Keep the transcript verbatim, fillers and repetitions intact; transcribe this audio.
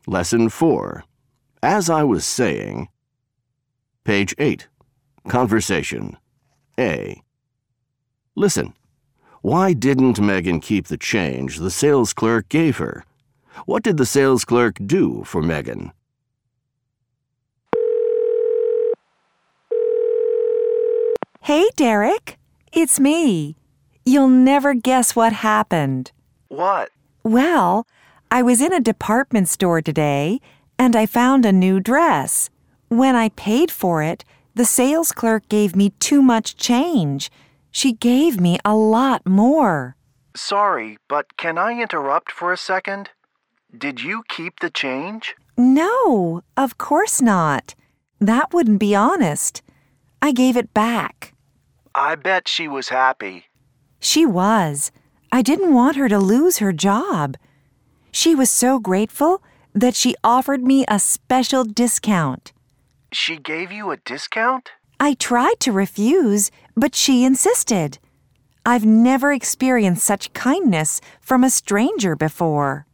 Lesson four. As I was saying. Page eight. Conversation. A. Listen. Why didn't Megan keep the change the sales clerk gave her? What did the sales clerk do for Megan? Hey, Derek. It's me. You'll never guess what happened. What? Well, I was in a department store today, and I found a new dress. When I paid for it, the sales clerk gave me too much change. She gave me a lot more. Sorry, but can I interrupt for a second? Did you keep the change? No, of course not. That wouldn't be honest. I gave it back. I bet she was happy. She was. I didn't want her to lose her job. She was so grateful that she offered me a special discount. She gave you a discount? I tried to refuse, but she insisted. I've never experienced such kindness from a stranger before.